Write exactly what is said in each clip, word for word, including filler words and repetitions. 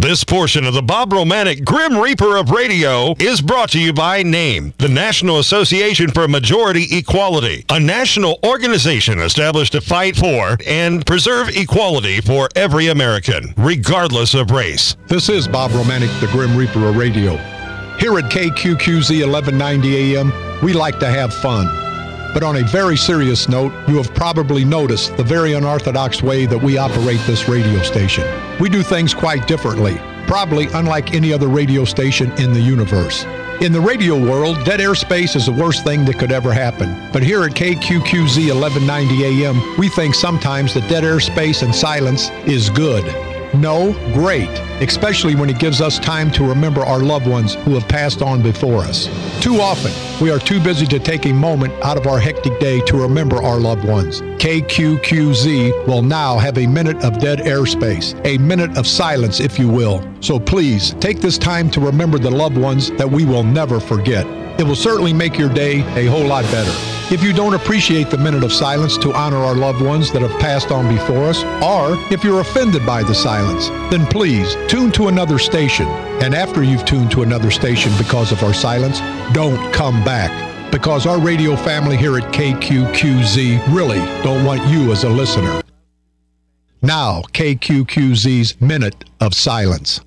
This portion of the Bob Romanek Grim Reaper of Radio is brought to you by NAME, the National Association for Majority Equality, a national organization established to fight for and preserve equality for every American, regardless of race. This is Bob Romanek, the Grim Reaper of Radio. Here at K Q Q Z eleven ninety A M, we like to have fun. But on a very serious note, you have probably noticed the very unorthodox way that we operate this radio station. We do things quite differently, probably unlike any other radio station in the universe. In the radio world, dead airspace is the worst thing that could ever happen. But here at K Q Q Z eleven ninety A M, we think sometimes that dead airspace and silence is good. No, great, especially when it gives us time to remember our loved ones who have passed on before us. Too often, we are too busy to take a moment out of our hectic day to remember our loved ones. K Q Q Z will now have a minute of dead airspace, a minute of silence, if you will. So please, take this time to remember the loved ones that we will never forget. It will certainly make your day a whole lot better. If you don't appreciate the minute of silence to honor our loved ones that have passed on before us, or if you're offended by the silence, then please tune to another station. And after you've tuned to another station because of our silence, don't come back. Because our radio family here at K Q Q Z really don't want you as a listener. Now, K Q Q Z's Minute of Silence.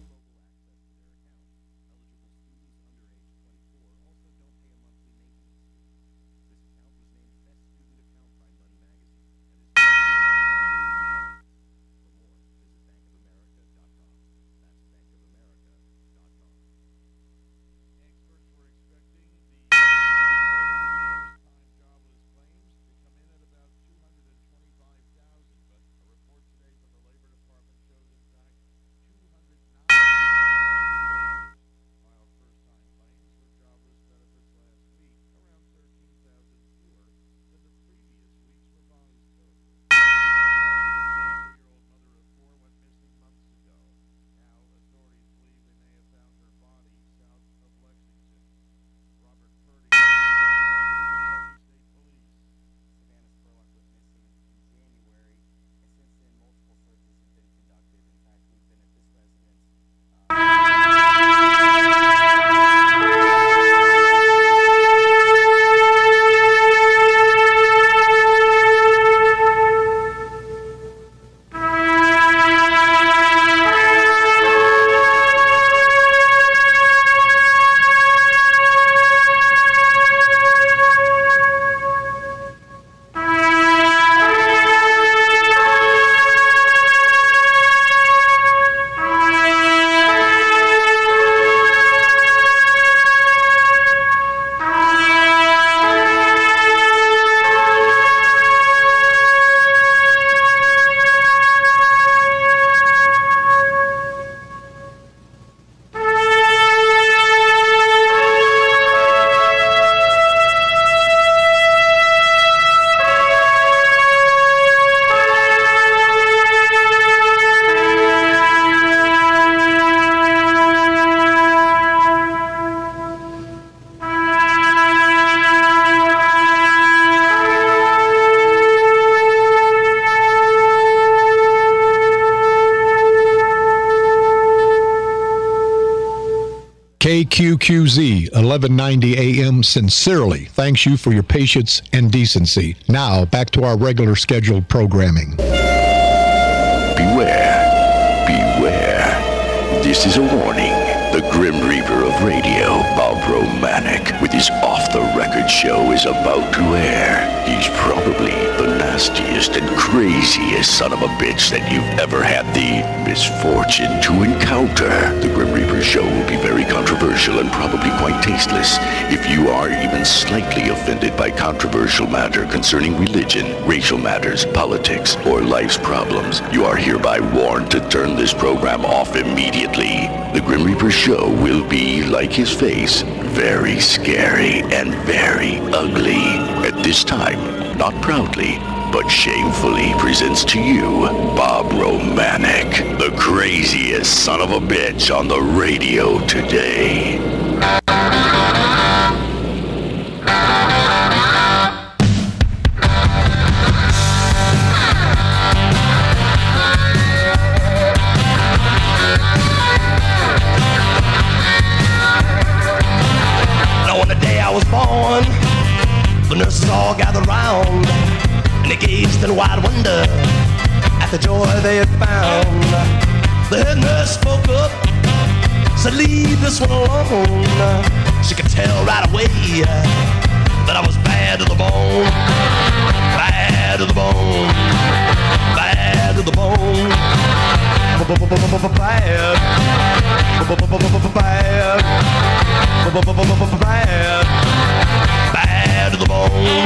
K Q Q Z eleven ninety A M sincerely thanks you for your patience and decency. Now, back to our regular scheduled programming. Beware, beware. This is a warning. The Grim Reaper of Radio, Bob Romanek, with his off-the-record show is about to air. He's probably the nastiest and craziest son of a bitch that you've ever had the misfortune to encounter. The Grim Reaper show will be very controversial and probably quite tasteless. If you are even slightly offended by controversial matter concerning religion, racial matters, politics, or life's problems, you are hereby warned to turn this program off immediately. The Grim Reaper show will be, like his face, very scary and very ugly. At this time, not proudly, but shamefully presents to you Bob Romanek, the craziest son of a bitch on the radio today. and they gazed in wide wonder at the joy they had found. The head nurse spoke up, said, leave this one alone. She could tell right away that I was bad to the bone, bad to the bone, bad to the bone, bad, bad, bad, bad to the bone.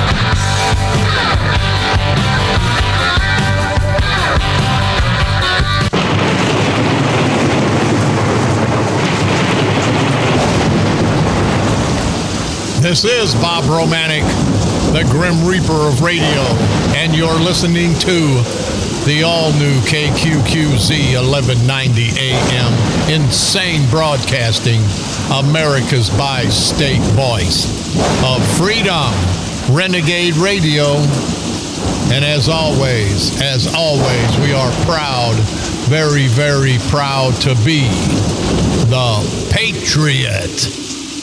This is Bob Romanek, the Grim Reaper of radio, and you're listening to the all-new K Q Q Z eleven ninety A M, insane broadcasting, America's bi-state voice of freedom, Renegade Radio. And as always, as always, we are proud, very, very proud to be the Patriot.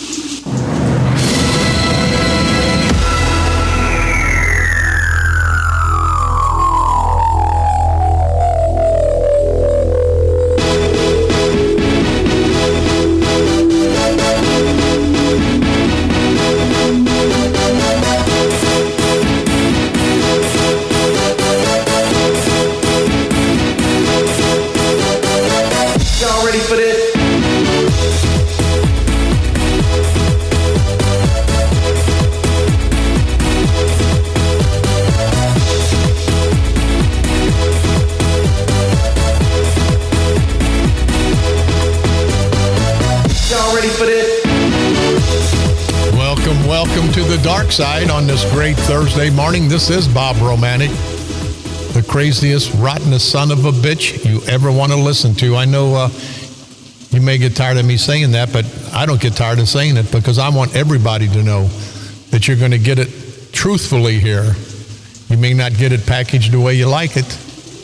Dark side on this great Thursday morning. This is Bob Romanek, the craziest, rottenest son of a bitch you ever want to listen to. I know uh, you may get tired of me saying that, but I don't get tired of saying it because I want everybody to know that you're going to get it truthfully here. You may not get it packaged the way you like it,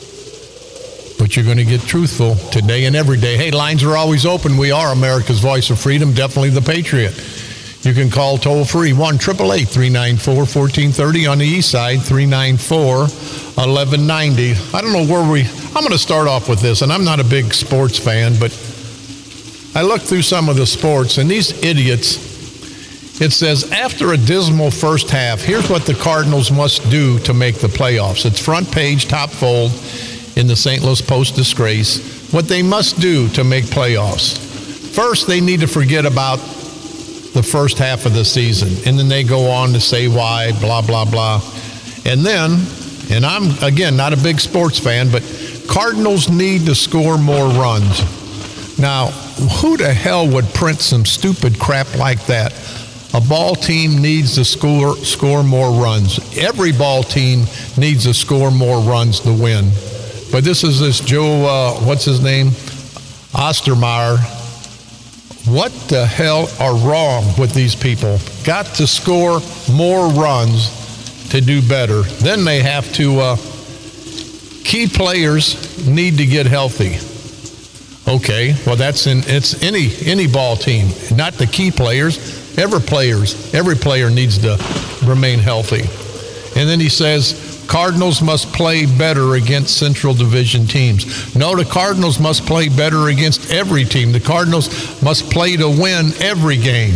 but you're going to get truthful today and every day. Hey, lines are always open. We are America's voice of freedom, definitely the Patriot. You can call toll-free, one eight eight eight, three nine four, one four three zero on the east side, three nine four, one one nine zero. I don't know where we... I'm going to start off with this, and I'm not a big sports fan, but I looked through some of the sports, and these idiots, it says, after a dismal first half, here's what the Cardinals must do to make the playoffs. It's front page, top fold in the Saint Louis Post-Disgrace. What they must do to make playoffs. First, they need to forget about the first half of the season. And then they go on to say why, blah, blah, blah. And then, and I'm, again, not a big sports fan, but Cardinals need to score more runs. Now, who the hell would print some stupid crap like that? A ball team needs to score, score more runs. Every ball team needs to score more runs to win. But this is this Joe, uh, what's his name? Ostermeyer. What the hell are wrong with these people? Got to score more runs to do better. Then they have to, uh, key players need to get healthy. Okay, well that's in, it's any, any ball team, not the key players, every players, every player needs to remain healthy. And then he says, Cardinals must play better against Central Division teams. No, the Cardinals must play better against every team. The Cardinals must play to win every game.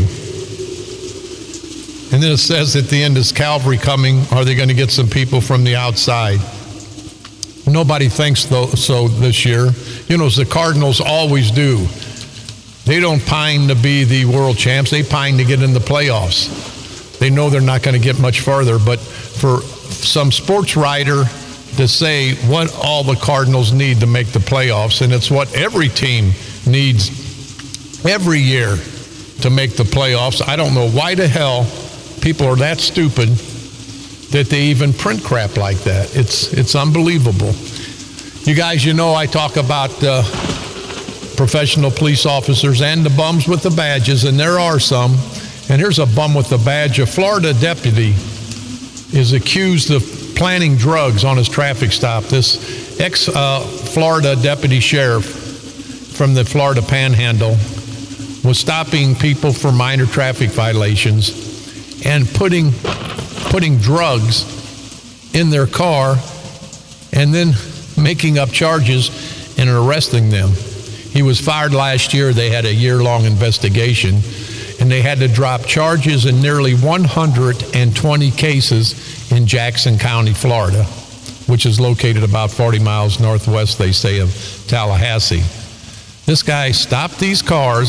And then it says at the end, is Calvary coming? Are they going to get some people from the outside? Nobody thinks though, so this year. You know, as the Cardinals always do. They don't pine to be the world champs. They pine to get in the playoffs. They know they're not going to get much farther, but for some sports writer to say what all the Cardinals need to make the playoffs, and it's what every team needs every year to make the playoffs. I don't know why the hell people are that stupid that they even print crap like that. It's it's unbelievable. You guys, you know I talk about uh, professional police officers and the bums with the badges, and there are some. And here's a bum with the badge. A Florida deputy is accused of planting drugs on his traffic stop. This ex-Florida uh, deputy sheriff from the Florida Panhandle was stopping people for minor traffic violations and putting putting drugs in their car and then making up charges and arresting them. He was fired last year. They had a year-long investigation, and they had to drop charges in nearly one hundred twenty cases in Jackson County, Florida, which is located about forty miles northwest, they say, of Tallahassee. This guy stopped these cars,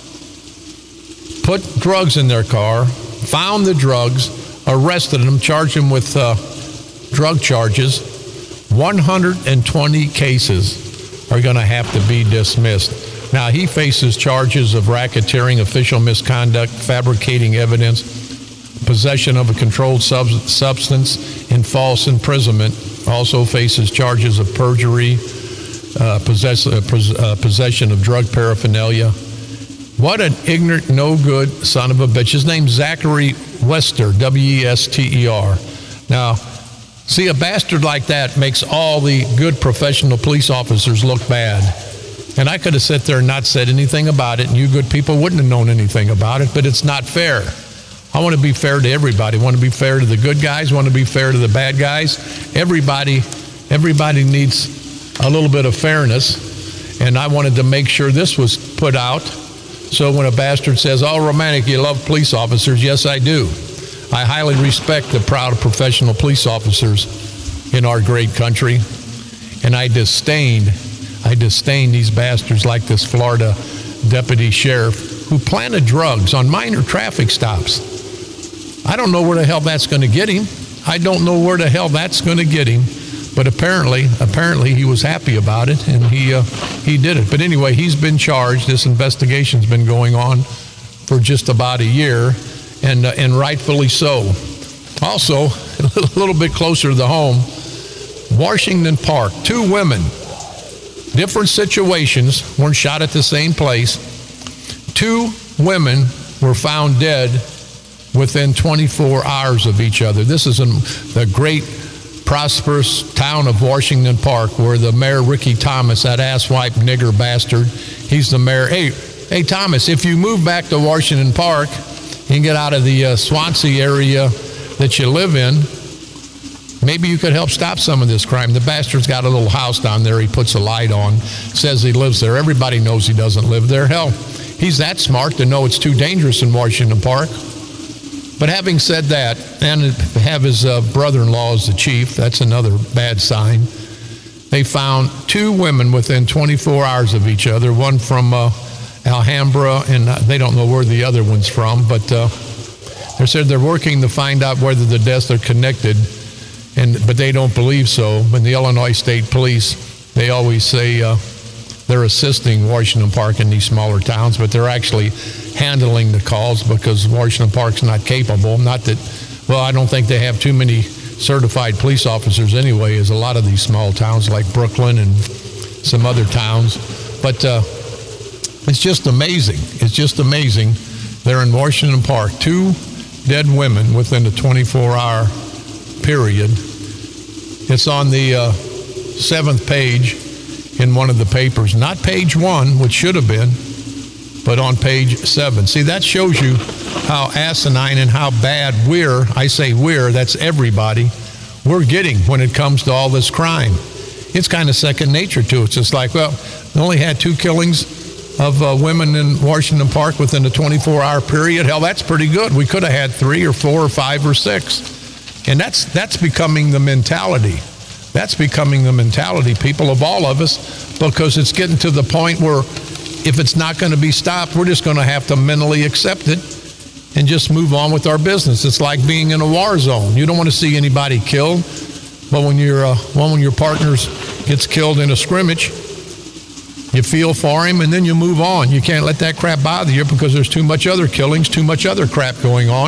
put drugs in their car, found the drugs, arrested them, charged them with uh, drug charges. one hundred twenty cases are going to have to be dismissed. Now, he faces charges of racketeering, official misconduct, fabricating evidence, possession of a controlled sub- substance, and false imprisonment. Also faces charges of perjury, uh, possess- uh, pos- uh, possession of drug paraphernalia. What an ignorant, no good son of a bitch. His name's Zachary Wester, W E S T E R. Now, see, a bastard like that makes all the good professional police officers look bad. And I could have sat there and not said anything about it, and you good people wouldn't have known anything about it, but it's not fair. I want to be fair to everybody. I want to be fair to the good guys. I want to be fair to the bad guys. Everybody, everybody needs a little bit of fairness, and I wanted to make sure this was put out. So when a bastard says, "Oh, Romanek, you love police officers," yes, I do. I highly respect the proud professional police officers in our great country, and I disdain, I disdain these bastards like this Florida deputy sheriff who planted drugs on minor traffic stops. I don't know where the hell that's going to get him. I don't know where the hell that's going to get him, but apparently, apparently he was happy about it, and he uh, he did it. But anyway, he's been charged. This investigation's been going on for just about a year. And, uh, and rightfully so. Also, a little bit closer to the home, Washington Park, two women, different situations, weren't shot at the same place. Two women were found dead within twenty-four hours of each other. This is in the great, prosperous town of Washington Park, where the mayor, Ricky Thomas, that asswipe nigger bastard, he's the mayor. Hey, hey, Thomas, if you move back to Washington Park, you can get out of the uh, Swansea area that you live in, maybe you could help stop some of this crime. The bastard's got a little house down there he puts a light on, says he lives there. Everybody knows he doesn't live there. Hell, he's that smart to know it's too dangerous in Washington Park. But having said that, and have his uh, brother-in-law as the chief, that's another bad sign. They found two women within twenty-four hours of each other, one from uh, Alhambra, and they don't know where the other one's from, but uh, they said they're working to find out whether the deaths are connected, and but they don't believe so. And the Illinois State Police, they always say uh, they're assisting Washington Park in these smaller towns, but they're actually handling the calls because Washington Park's not capable. Not that, well, I don't think they have too many certified police officers anyway, as a lot of these small towns like Brooklyn and some other towns, but uh, it's just amazing. It's just amazing. They're in Washington Park. Two dead women within a twenty-four hour period. It's on the uh, seventh page in one of the papers. Not page one, which should have been, but on page seven. See, that shows you how asinine and how bad we're, I say we're, that's everybody, we're getting when it comes to all this crime. It's kind of second nature to it. It's just like, well, they only had two killings of uh, women in Washington Park within a twenty-four hour period. Hell, that's pretty good. We could have had three or four or five or six. And that's that's becoming the mentality. That's becoming the mentality, people, of all of us, because it's getting to the point where if it's not going to be stopped, we're just going to have to mentally accept it and just move on with our business. It's like being in a war zone. You don't want to see anybody killed, but when your uh, one when your partner gets killed in a scrimmage, you feel for him, and then you move on. You can't let that crap bother you because there's too much other killings, too much other crap going on.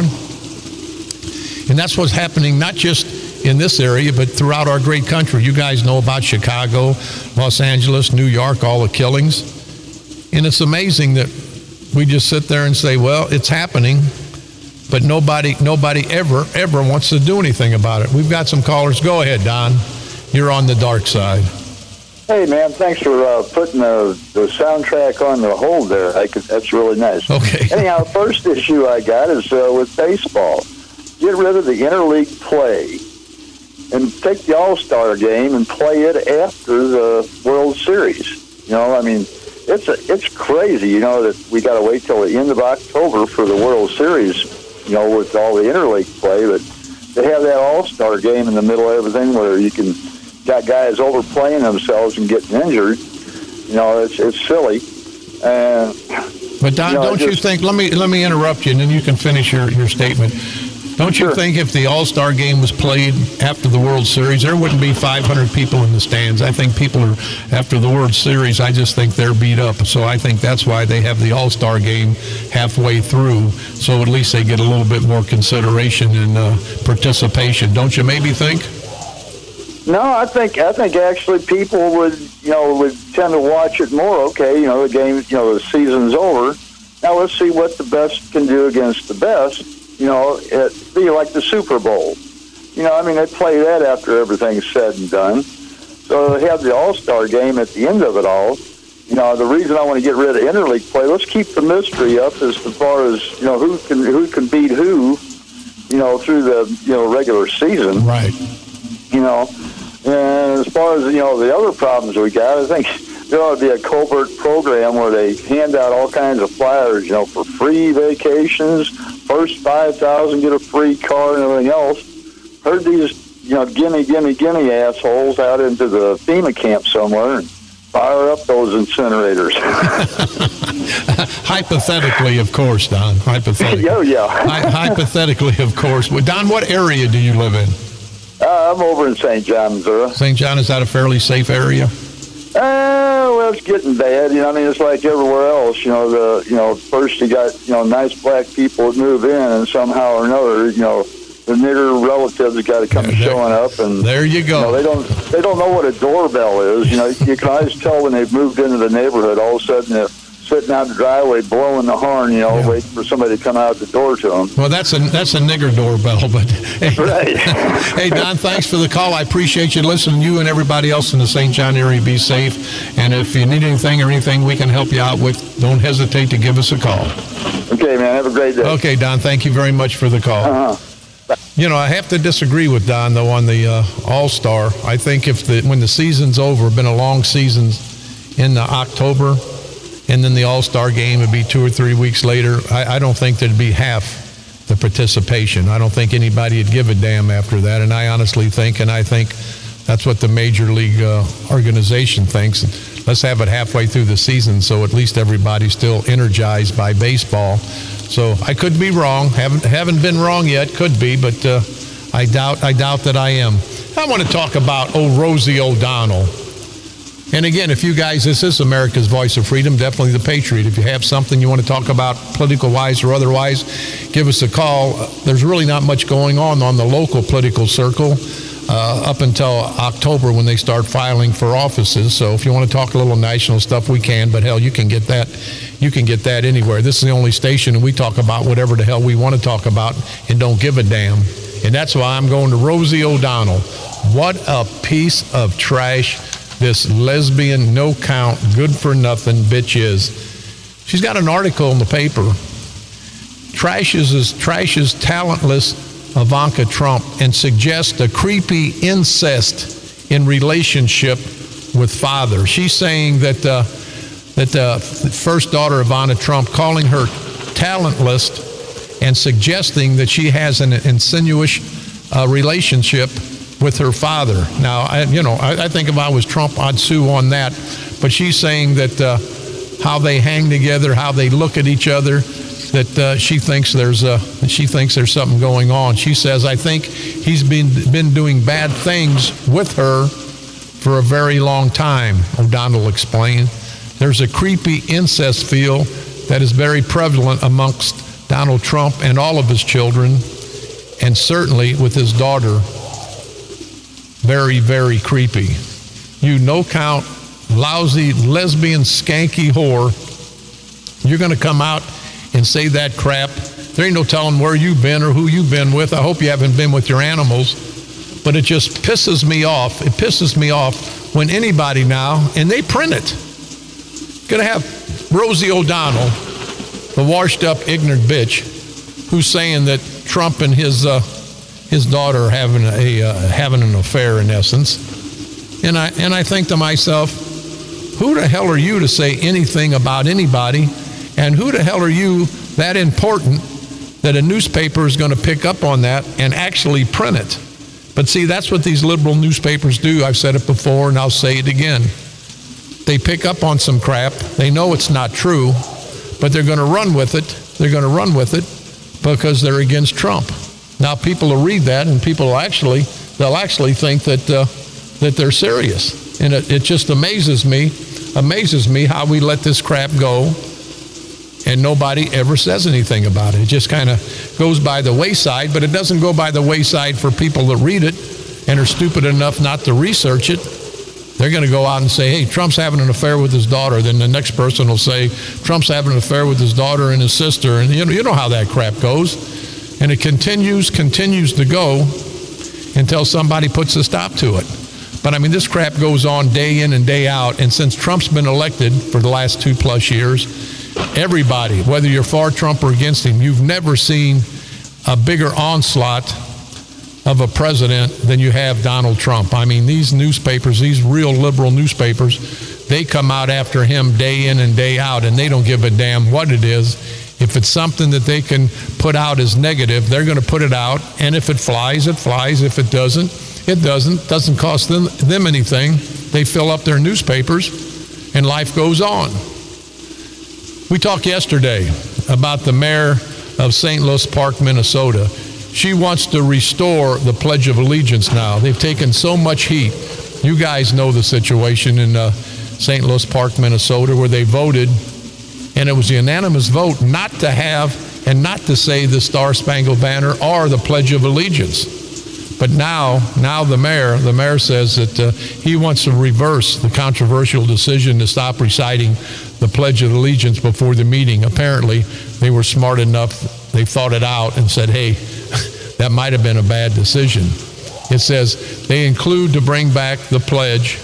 And that's what's happening not just in this area, but throughout our great country. You guys know about Chicago, Los Angeles, New York, all the killings. And it's amazing that we just sit there and say, well, it's happening, but nobody nobody ever, ever wants to do anything about it. We've got some callers. Go ahead, Don. You're on the dark side. Hey, man, thanks for uh, putting the, the soundtrack on the hold there. I could, that's really nice. Okay. Anyhow, first issue I got is uh, with baseball. Get rid of the interleague play. and take the All-Star game and play it after the World Series. You know, I mean, it's a, it's crazy, you know, that we got to wait till the end of October for the World Series, you know, with all the interleague play. But they have that All-Star game in the middle of everything where you can got guys overplaying themselves and getting injured. You know, it's it's silly. And but Don, you know, don't just, you think? Let me let me interrupt you, and then you can finish your, your statement. Don't you sure. think if the All-Star game was played after the World Series, there wouldn't be five hundred people in the stands? I think people are, after the World Series, I just think they're beat up. So I think that's why they have the All-Star game halfway through, so at least they get a little bit more consideration and uh, participation. Don't you maybe think? No, I think I think actually people would, you know, would tend to watch it more. Okay, you know, the game, you know, the season's over. Now let's see what the best can do against the best. You know, it'd be like the Super Bowl. You know, I mean, they play that after everything's said and done. So they have the All-Star game at the end of it all. You know, the reason I want to get rid of interleague play, let's keep the mystery up as far as, you know, who can who can beat who, you know, through the, you know, regular season. Right. You know, and as far as, you know, the other problems we got, I think there ought to be a covert program where they hand out all kinds of flyers, you know, for free vacations, first five thousand get a free car and everything else. Heard these, you know, gimme, gimme, gimme assholes out into the FEMA camp somewhere and fire up those incinerators. Hypothetically, of course, Don. Hypothetically. Oh, yeah. Hy- hypothetically, of course. Well, Don, what area do you live in? Uh, I'm over in Saint John, Missouri. Saint John, is that a fairly safe area? Uh, well, it's getting bad. You know, I mean, it's like everywhere else. You know, the you know, first you got you know nice black people that move in, and somehow or another, you know, the nigger relatives have got to come Yeah, there- showing up, and There you you know, go. they don't they don't know what a doorbell is. You know, you can always tell when they've moved into the neighborhood. All of a sudden, they're sitting out in the driveway, blowing the horn. You know, Yeah. waiting for somebody to come out the door to them. Well, that's a that's a nigger doorbell, but hey, Right. hey, Don, thanks for the call. I appreciate you listening. You and everybody else in the Saint John area, be safe. And if you need anything or anything we can help you out with, don't hesitate to give us a call. Okay, man. Have a great day. Okay, Don, thank you very much for the call. Uh-huh. You know, I have to disagree with Don, though, on the uh, All-Star. I think if the when the season's over, been a long season in the October, and then the All-Star game would be two or three weeks later, I, I don't think there'd be half the participation. I don't think anybody would give a damn after that, and I honestly think, and I think that's what the Major League uh, organization thinks. Let's have it halfway through the season so at least everybody's still energized by baseball. So I could be wrong. Haven't haven't been wrong yet. Could be, but uh, I doubt I doubt that I am. I want to talk about old Rosie O'Donnell. And again, if you guys, this is America's Voice of Freedom, definitely the Patriot. If you have something you want to talk about, political-wise or otherwise, give us a call. There's really not much going on on the local political circle uh, up until October when they start filing for offices. So if you want to talk a little national stuff, we can. But hell, you can get that. You can get that anywhere. This is the only station, and we talk about whatever the hell we want to talk about and don't give a damn. And that's why I'm going to Rosie O'Donnell. What a piece of trash this lesbian, no-count, good-for-nothing bitch is. She's got an article in the paper. Trashes, trashes talentless Ivanka Trump and suggests a creepy incest in relationship with father. She's saying that uh, that the first daughter, Ivana Trump, calling her talentless and suggesting that she has an insinuous uh, relationship with her father. Now, I, you know, I, I think if I was Trump, I'd sue on that. But she's saying that uh, how they hang together, how they look at each other, that uh, she thinks there's a, she thinks there's something going on. She says, I think he's been been doing bad things with her for a very long time, O'Donnell explained. There's a creepy incest feel that is very prevalent amongst Donald Trump and all of his children, and certainly with his daughter. Very, very creepy. You no-count, lousy, lesbian, skanky whore. You're going to come out and say that crap. There ain't no telling where you've been or who you've been with. I hope you haven't been with your animals. But it just pisses me off. It pisses me off when anybody now, and they print it. Going to have Rosie O'Donnell, the washed-up, ignorant bitch, who's saying that Trump and his uh, his daughter having a uh, having an affair, in essence. And I and I think to myself, who the hell are you to say anything about anybody? And who the hell are you that important that a newspaper is going to pick up on that and actually print it? But see, that's what these liberal newspapers do. I've said it before, and I'll say it again. They pick up on some crap. They know it's not true, but they're going to run with it. They're going to run with it because they're against Trump. Now, people will read that, and people will actually, they'll actually think that uh, that they're serious. And it, it just amazes me, amazes me how we let this crap go, and nobody ever says anything about it. It just kind of goes by the wayside, but it doesn't go by the wayside for people that read it and are stupid enough not to research it. They're going to go out and say, hey, Trump's having an affair with his daughter. Then the next person will say, Trump's having an affair with his daughter and his sister. And you know, you know how that crap goes. And it continues, continues to go until somebody puts a stop to it. But I mean, this crap goes on day in and day out. And since Trump's been elected for the last two plus years, everybody, whether you're for Trump or against him, you've never seen a bigger onslaught of a president than you have Donald Trump. I mean, these newspapers, these real liberal newspapers, they come out after him day in and day out, and they don't give a damn what it is. If it's something that they can put out as negative, they're going to put it out, and if it flies, it flies. If it doesn't, it doesn't. Doesn't cost them, them anything. They fill up their newspapers, and life goes on. We talked yesterday about the mayor of Saint Louis Park, Minnesota. She wants to restore the Pledge of Allegiance now. They've taken so much heat. You guys know the situation in uh, Saint Louis Park, Minnesota, where they voted, and it was a unanimous vote not to have and not to say the Star Spangled Banner or the Pledge of Allegiance. But now, now the mayor, the mayor says that uh, he wants to reverse the controversial decision to stop reciting the Pledge of Allegiance before the meeting. Apparently, they were smart enough, they thought it out and said, hey, that might have been a bad decision. It says they include to bring back the pledge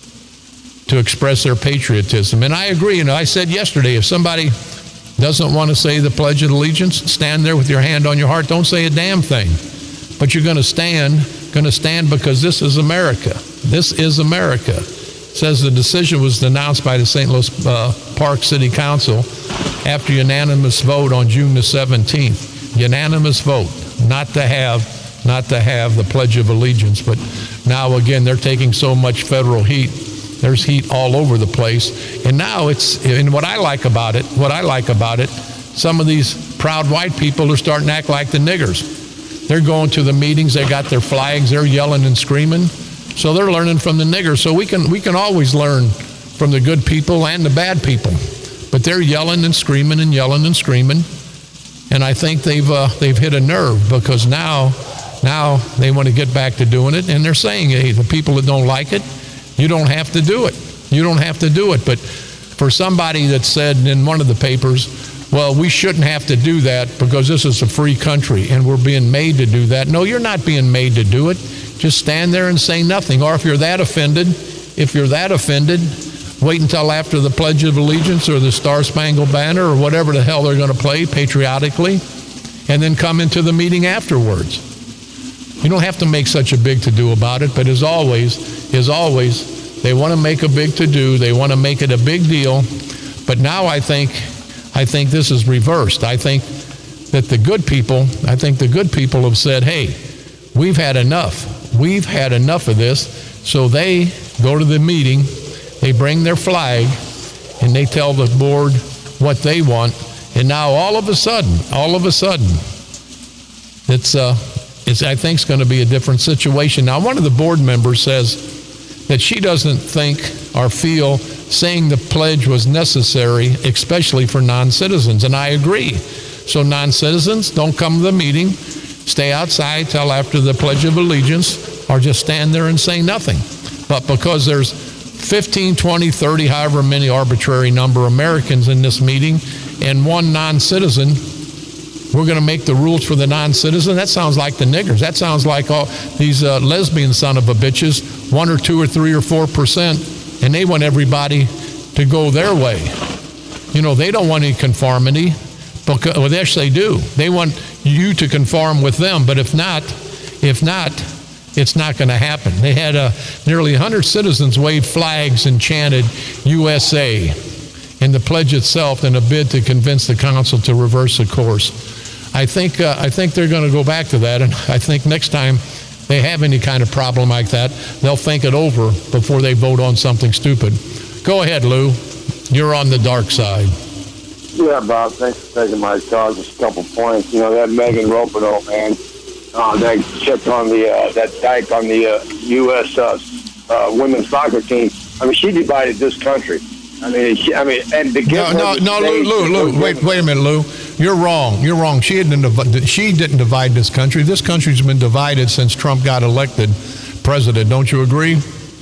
to express their patriotism. And I agree, and I said yesterday, if somebody doesn't want to say the Pledge of Allegiance, stand there with your hand on your heart, don't say a damn thing. But you're going to stand, going to stand because this is America. This is America. It says the decision was announced by the Saint Louis uh, Park City Council after unanimous vote on June the seventeenth. Unanimous vote not to have, not to have the Pledge of Allegiance. But now again, they're taking so much federal heat. There's heat all over the place. And now it's, and what I like about it, what I like about it, some of these proud white people are starting to act like the niggers. They're going to the meetings, they got their flags, they're yelling and screaming. So they're learning from the niggers. So we can we can always learn from the good people and the bad people. But they're yelling and screaming and yelling and screaming. And I think they've uh, they've hit a nerve because now now they want to get back to doing it. And they're saying, hey, the people that don't like it, you don't have to do it. You don't have to do it. But for somebody that said in one of the papers, well, we shouldn't have to do that because this is a free country and we're being made to do that. No, you're not being made to do it. Just stand there and say nothing. Or if you're that offended, if you're that offended, wait until after the Pledge of Allegiance or the Star Spangled Banner or whatever the hell they're going to play patriotically, and then come into the meeting afterwards. You don't have to make such a big to-do about it, but as always, as always, they want to make a big to-do. They want to make it a big deal. But now I think, I think this is reversed. I think that the good people, I think the good people have said, hey, we've had enough. We've had enough of this. So they go to the meeting, they bring their flag, and they tell the board what they want. And now all of a sudden, all of a sudden, it's, uh, it's I think it's going to be a different situation. Now, one of the board members says that she doesn't think or feel saying the pledge was necessary, especially for non-citizens. And I agree. So non-citizens, don't come to the meeting. Stay outside till after the Pledge of Allegiance, or just stand there and say nothing. But because there's fifteen, twenty, thirty, however many arbitrary number of Americans in this meeting, and one non-citizen, we're going to make the rules for the non-citizen? That sounds like the niggers. That sounds like all these uh, lesbian son of a bitches, one or two or three or four percent, and they want everybody to go their way. You know, they don't want any conformity. Because, well, yes, they do. They want you to conform with them, but if not, If not, it's not going to happen. They had uh, nearly one hundred citizens wave flags and chanted U S A in the pledge itself in a bid to convince the council to reverse the course. I think uh, I think they're going to go back to that, and I think next time they have any kind of problem like that, they'll think it over before they vote on something stupid. Go ahead, Lou. You're on the dark side. Yeah, Bob, thanks for taking my call. Just a couple points. You know, that Megan Rapinoe, man, uh, that chick on the, uh, that dyke on the uh, U S Uh, uh, women's soccer team, I mean, she divided this country. I mean, she, I mean, and to give no, her no, no, Lou, Lou, Lou, wait, wait a minute, Lou. You're wrong. You're wrong. She didn't. Div- she didn't divide this country. This country's been divided since Trump got elected president. Don't you agree?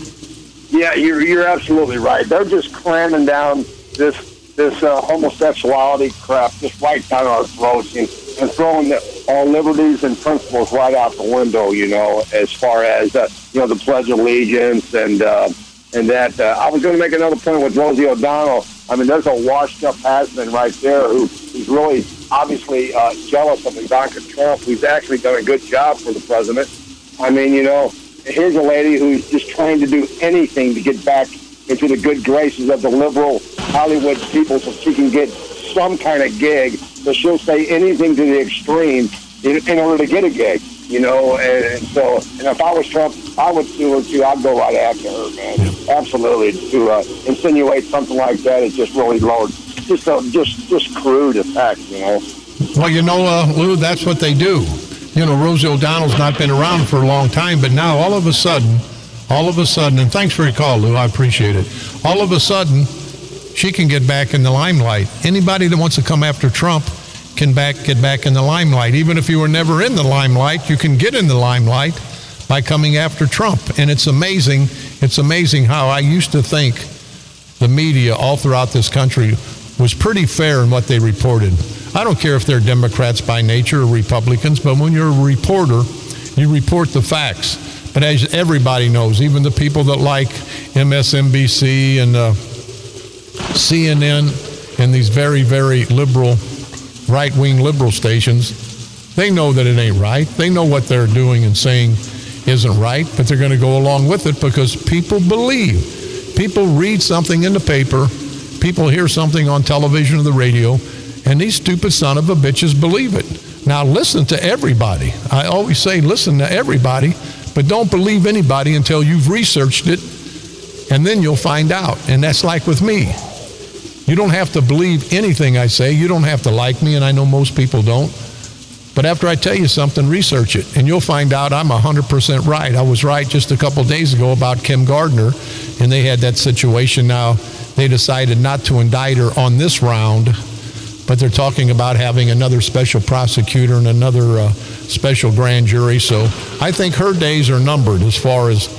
Yeah, you're you're absolutely right. They're just cramming down this this uh, homosexuality crap just right down our throats and, and throwing the, all liberties and principles right out the window. You know, as far as uh, you know, the Pledge of Allegiance and. Uh, And that uh, I was going to make another point with Rosie O'Donnell. I mean, there's a washed-up has-been right there who, who's really obviously uh, jealous of Ivanka Trump, who's actually done a good job for the president. I mean, you know, here's a lady who's just trying to do anything to get back into the good graces of the liberal Hollywood people so she can get some kind of gig. So she'll say anything to the extreme in, in order to get a gig. You know, and, and so, and if I was Trump, I would sue her too. I'd go right after her, man. Yeah. Absolutely. To uh, insinuate something like that is just really low. Just, uh, just, just crude effect, you know. Well, you know, uh, Lou, that's what they do. You know, Rosie O'Donnell's not been around for a long time, but now all of a sudden, all of a sudden, and thanks for your call, Lou, I appreciate it. All of a sudden, she can get back in the limelight. Anybody that wants to come after Trump can back get back in the limelight. Even if you were never in the limelight, you can get in the limelight by coming after Trump. And it's amazing, it's amazing how I used to think the media all throughout this country was pretty fair in what they reported. I don't care if they're Democrats by nature or Republicans, but when you're a reporter, you report the facts. But as everybody knows, even the people that like M S N B C and uh, C N N and these very, very liberal right-wing liberal stations, they know that it ain't right. They know what they're doing and saying isn't right, but they're going to go along with it because people believe. People read something in the paper, people hear something on television or the radio, and these stupid son of a bitches believe it. Now listen to everybody. I always say listen to everybody, but don't believe anybody until you've researched it, and then you'll find out. And that's like with me. You don't have to believe anything I say. You don't have to like me, and I know most people don't. But after I tell you something, research it, and you'll find out I'm one hundred percent right. I was right just a couple of days ago about Kim Gardner, and they had that situation. Now, they decided not to indict her on this round, but they're talking about having another special prosecutor and another uh, special grand jury. So I think her days are numbered as far as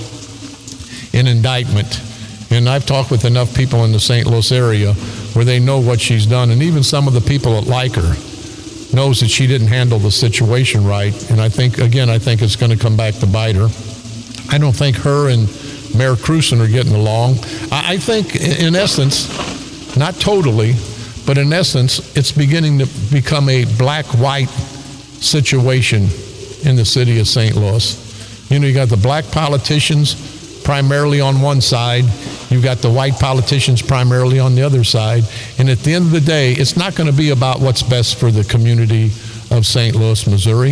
an indictment. And I've talked with enough people in the Saint Louis area where they know what she's done. And even some of the people that like her knows that she didn't handle the situation right. And I think, again, I think it's going to come back to bite her. I don't think her and Mayor Crewson are getting along. I, I think, in essence, not totally, but in essence, it's beginning to become a black-white situation in the city of Saint Louis. You know, you got the black politicians primarily on one side. You've got the white politicians primarily on the other side. And at the end of the day, it's not going to be about what's best for the community of Saint Louis, Missouri.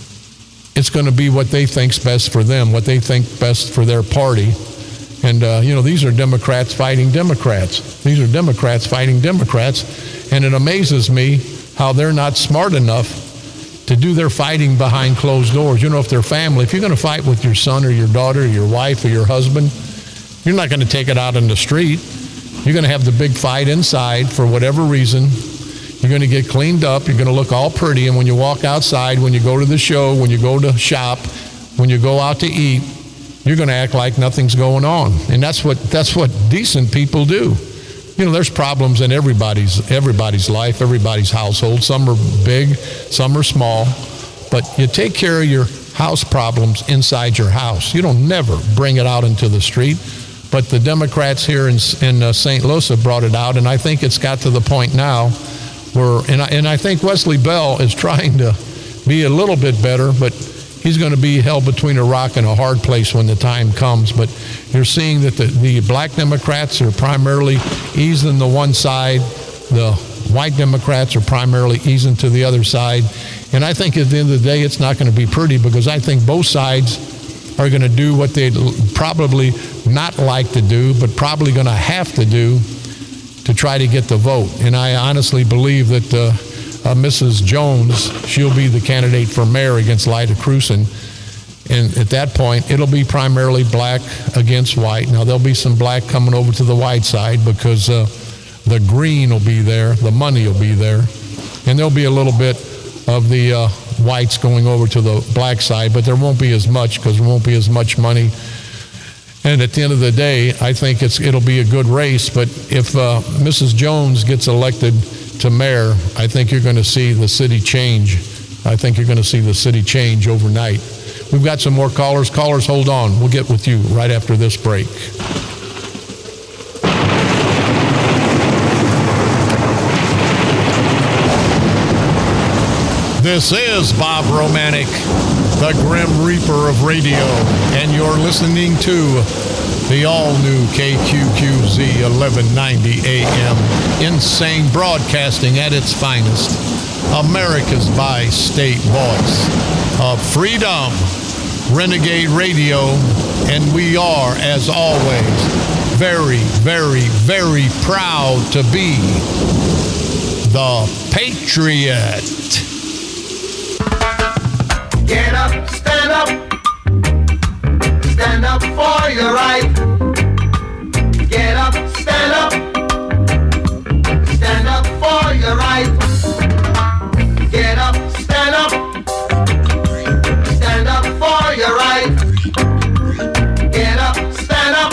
It's going to be what they think's best for them, what they think best for their party. And, uh, you know, these are Democrats fighting Democrats. These are Democrats fighting Democrats. And it amazes me how they're not smart enough to do their fighting behind closed doors. You know, if they're family, if you're going to fight with your son or your daughter or your wife or your husband, you're not going to take it out in the street. You're going to have the big fight inside for whatever reason. You're going to get cleaned up. You're going to look all pretty. And when you walk outside, when you go to the show, when you go to shop, when you go out to eat, you're going to act like nothing's going on. And that's what that's what decent people do. You know, there's problems in everybody's everybody's life, everybody's household. Some are big, some are small. But you take care of your house problems inside your house. You don't never bring it out into the street. But the Democrats here in, in uh, Saint Louis have brought it out, and I think it's got to the point now where, and I, and I think Wesley Bell is trying to be a little bit better, but he's going to be held between a rock and a hard place when the time comes. But you're seeing that the, the black Democrats are primarily easing the one side. The white Democrats are primarily easing to the other side. And I think at the end of the day, it's not going to be pretty, because I think both sides are going to do what they'd probably not like to do, but probably going to have to do to try to get the vote. And I honestly believe that uh, uh, Missus Jones, she'll be the candidate for mayor against Lyda Krewson. And at that point, it'll be primarily black against white. Now, there'll be some black coming over to the white side, because uh, the green will be there, the money will be there, and there'll be a little bit of the uh, whites going over to the black side, but there won't be as much, because there won't be as much money. And at the end of the day, I think it's it'll be a good race. But if uh, Missus Jones gets elected to mayor, I think you're going to see the city change. I think you're going to see the city change overnight. We've got some more callers. Callers, hold on. We'll get with you right after this break. This is Bob Romanek, the Grim Reaper of radio, and you're listening to the all-new K Q Q Z eleven ninety A M, insane broadcasting at its finest, America's bi-state voice of freedom, Renegade Radio, and we are, as always, very, very, very proud to be the Patriot. Get up, stand up, stand up for your right. Get up, stand up, stand up for your right. Get up, stand up, stand up for your right. Get up, stand up,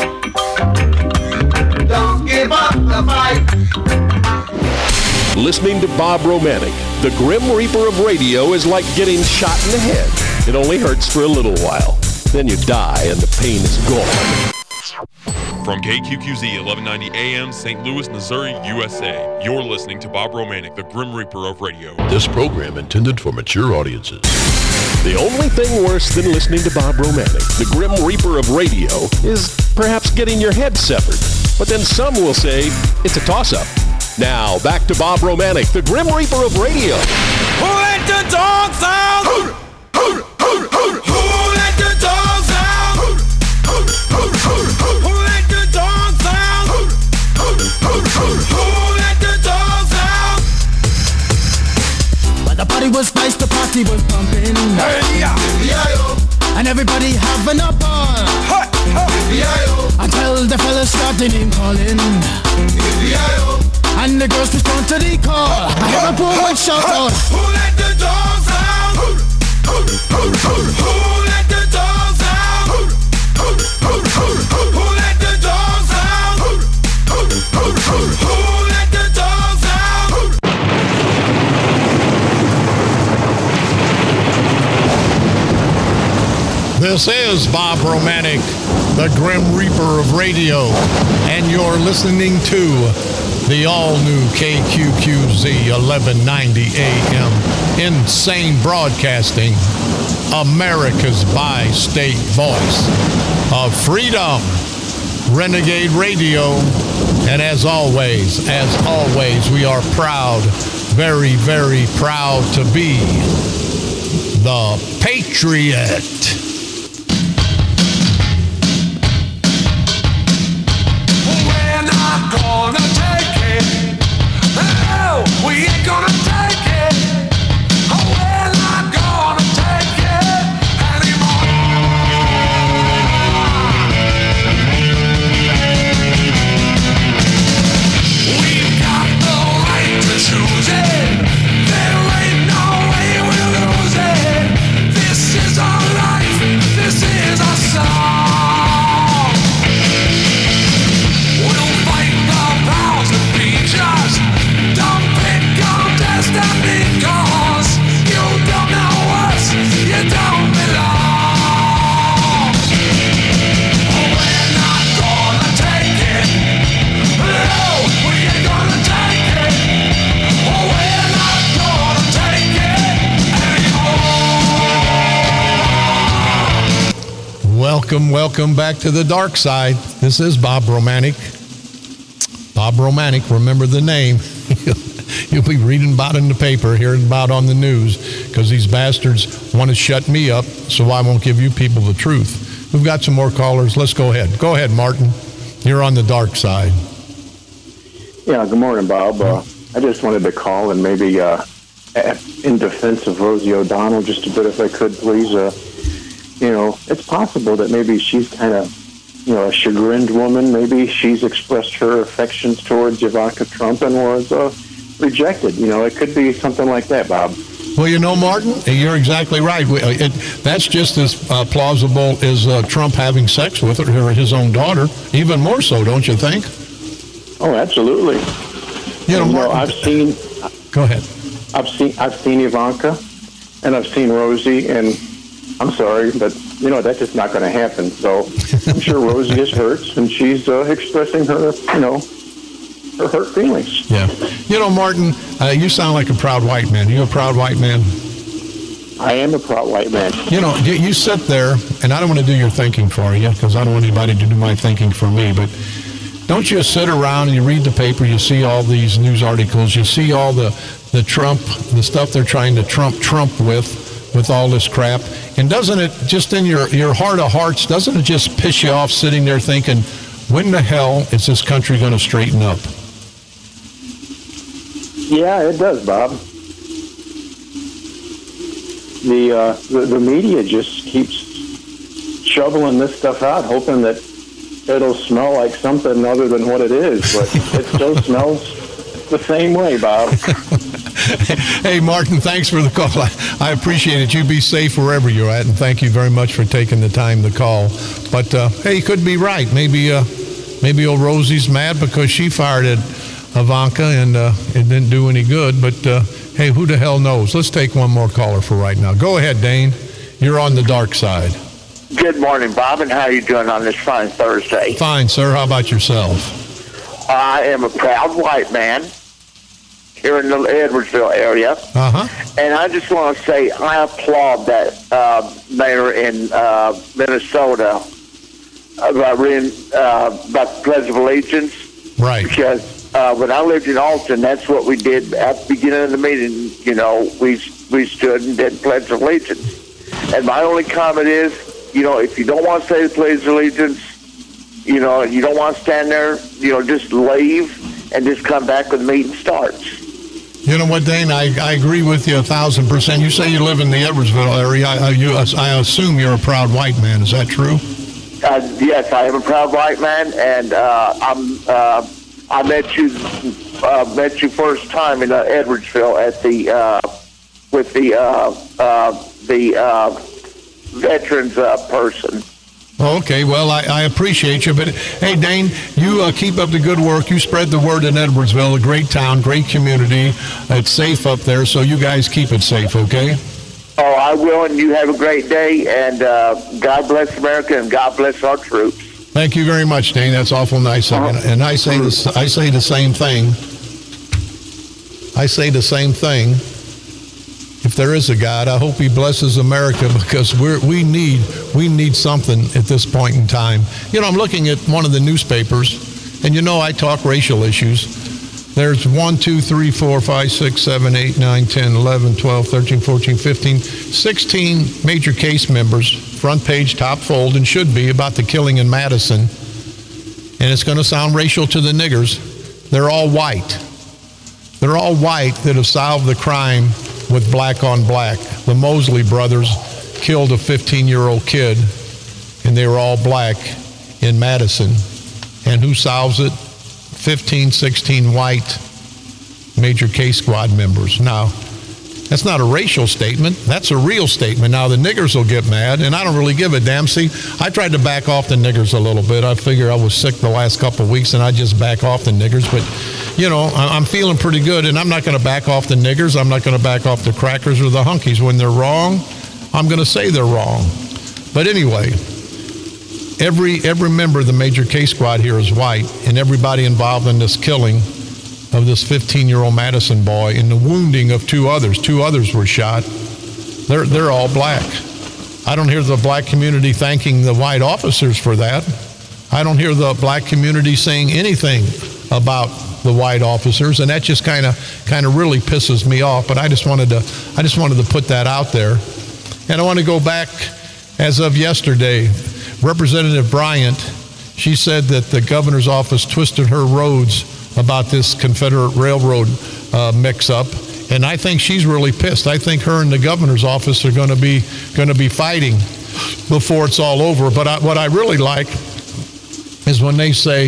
don't give up the fight. Listening to Bob Romanek, the Grim Reaper of radio, is like getting shot in the head. It only hurts for a little while. Then you die and the pain is gone. From K Q Q Z eleven ninety A M, Saint Louis, Missouri, U S A, you're listening to Bob Romanek, the Grim Reaper of radio. This program intended for mature audiences. The only thing worse than listening to Bob Romanek, the Grim Reaper of radio, is perhaps getting your head severed. But then some will say it's a toss-up. Now, back to Bob Romanek, the Grim Reaper of radio. Who let the dogs out? Who, who, who, who, who let the dogs out? Who, who, who, who, who let the dogs out? Who, who, who, who, who let the dogs out? But the party was nice, the party was pumping. Hey, yeah, yeah, and everybody having a ball. Hey, hey, yeah, until the fellas started name calling. Yeah, and the girls respond to the call. I hear a boy shout out. Who let the dogs out? Who, who, who, who, who let the dogs out? Who, who, who, who, who let the dogs out? Who, who, who, who, who let the dogs out? This is Bob Romanek, the Grim Reaper of radio, and you're listening to the all-new K Q Q Z eleven ninety A M, insane broadcasting, America's bi-state voice of freedom, Renegade Radio, and as always, as always, we are proud, very, very proud to be the Patriot. We're not gonna take it. No, we ain't gonna take it. Oh, we're not gonna take it anymore. We've got the right to choose it. There ain't no way we'll lose it. This is our life. Welcome, welcome back to the dark side. This is Bob Romanek. Bob Romanek, remember the name. You'll be reading about it in the paper, hearing about it on the news, because these bastards want to shut me up, so I won't give you people the truth. We've got some more callers. Let's go ahead. Go ahead, Martin. You're on the dark side. Yeah, good morning, Bob. Uh, I just wanted to call and maybe uh, in defense of Rosie O'Donnell just a bit, if I could, please. Uh, you know, it's possible that maybe she's kind of, you know, a chagrined woman. Maybe she's expressed her affections towards Ivanka Trump and was uh, rejected. You know, it could be something like that, Bob. Well, you know, Martin, you're exactly right. It, that's just as uh, plausible as uh, Trump having sex with her, her, his own daughter. Even more so, don't you think? Oh, absolutely. You know, you Martin, know I've seen. Go ahead. I've seen. I've seen Ivanka, and I've seen Rosie, and I'm sorry, but you know that's just not going to happen. So I'm sure Rosie is hurt, and she's uh, expressing her, you know, her hurt feelings. Yeah. You know, Martin, uh, you sound like a proud white man. Are you a proud white man? I am a proud white man. You know, you, you sit there, and I don't want to do your thinking for you, because I don't want anybody to do my thinking for me, but don't you sit around and you read the paper, you see all these news articles, you see all the, the Trump, the stuff they're trying to trump Trump with, with all this crap, and doesn't it, just in your, your heart of hearts, doesn't it just piss you off sitting there thinking, when the hell is this country going to straighten up? Yeah, it does, Bob. The, uh, the the media just keeps shoveling this stuff out, hoping that it'll smell like something other than what it is, but it still smells the same way, Bob. Hey, Martin, thanks for the call. I, I appreciate it. You be safe wherever you're at, and thank you very much for taking the time to call. But, uh, hey, you could be right. Maybe uh, maybe old Rosie's mad because she fired at Ivanka and uh, it didn't do any good. But, uh, hey, who the hell knows? Let's take one more caller for right now. Go ahead, Dane. You're on the dark side. Good morning, Bob, and how are you doing on this fine Thursday? Fine, sir. How about yourself? I am a proud white man here in the Edwardsville area. Uh-huh. And I just want to say I applaud that uh, mayor in uh, Minnesota about, reading, uh, about the Pledge of Allegiance. Right. Because uh, when I lived in Alton, that's what we did at the beginning of the meeting. You know, we, we stood and did Pledge of Allegiance. And my only comment is, you know, if you don't want to say the Pledge of Allegiance, you know, you don't want to stand there, you know, just leave and just come back when the meeting starts. You know what, Dane? I, I agree with you a thousand percent. You say you live in the Edwardsville area. I, you, I assume you're a proud white man. Is that true? Uh, yes, I am a proud white man, and uh, I'm. Uh, I met you uh, met you first time in uh, Edwardsville at the uh, with the uh, uh, the uh, veterans uh, person. Okay, well, I, I appreciate you, but hey, Dane, you uh, keep up the good work. You spread the word in Edwardsville, a great town, great community. It's safe up there, so you guys keep it safe, okay? Oh, I will, and you have a great day, and uh, God bless America, and God bless our troops. Thank you very much, Dane. That's awful nice of you. And I say this, I say the same thing. I say the same thing. If there is a God, I hope he blesses America, because we're, we need we need something at this point in time. You know, I'm looking at one of the newspapers, and you know I talk racial issues. There's one, two, three, four, five, six, seven, eight, nine, ten, eleven, twelve, thirteen, fourteen, fifteen, sixteen major case members, front page, top fold, and should be, about the killing in Madison. And it's going to sound racial to the niggers. They're all white. They're all white that have solved the crime with black on black. The Mosley brothers killed a fifteen-year-old kid, and they were all black in Madison. And who solves it? fifteen, sixteen white major case squad members. Now, that's not a racial statement. That's a real statement. Now, the niggers will get mad, and I don't really give a damn. See, I tried to back off the niggers a little bit. I figure I was sick the last couple of weeks, and I just back off the niggers. But, you know, I'm feeling pretty good, and I'm not going to back off the niggers. I'm not going to back off the crackers or the hunkies. When they're wrong, I'm going to say they're wrong. But anyway, every every member of the major case squad here is white, and everybody involved in this killing of this fifteen-year-old Madison boy and the wounding of two others. Two others were shot. They're they're all black. I don't hear the black community thanking the white officers for that. I don't hear the black community saying anything about the white officers, and that just kind of kind of really pisses me off. But I just wanted to I just wanted to put that out there. And I want to go back as of yesterday. Representative Bryant, she said that the governor's office twisted her roads about this Confederate Railroad uh, mix-up. And I think she's really pissed. I think her and the governor's office are going to be going to be fighting before it's all over. But I, what I really like is when they say,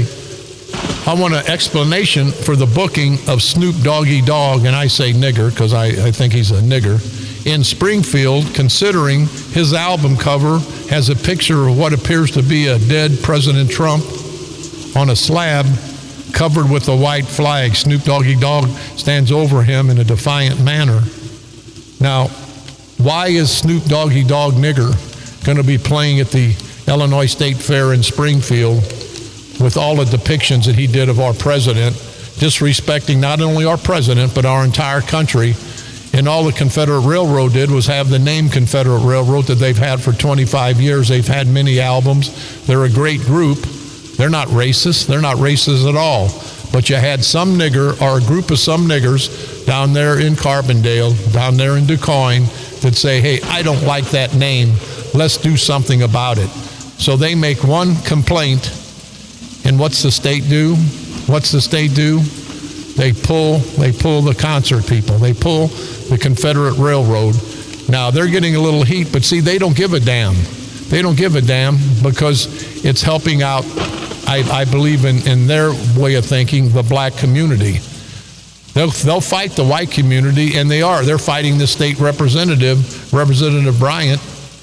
I want an explanation for the booking of Snoop Doggy Dogg, and I say nigger because I, I think he's a nigger, in Springfield, considering his album cover has a picture of what appears to be a dead President Trump on a slab covered with a white flag. Snoop Doggy Dogg stands over him in a defiant manner. Now, why is Snoop Doggy Dogg nigger going to be playing at the Illinois State Fair in Springfield with all the depictions that he did of our president, disrespecting not only our president, but our entire country? And all the Confederate Railroad did was have the name Confederate Railroad that they've had for twenty-five years. They've had many albums. They're a great group. They're not racist. They're not racist at all. But you had some nigger, or a group of some niggers down there in Carbondale, down there in DuQuoin, that say, hey, I don't like that name. Let's do something about it. So they make one complaint, and what's the state do? What's the state do? They pull, they pull the concert people. They pull the Confederate Railroad. Now, they're getting a little heat, but see, they don't give a damn. They don't give a damn because it's helping out, I, I believe in, in their way of thinking, the black community. They'll, they'll fight the white community, and they are. They're fighting the state representative, Representative Bryant,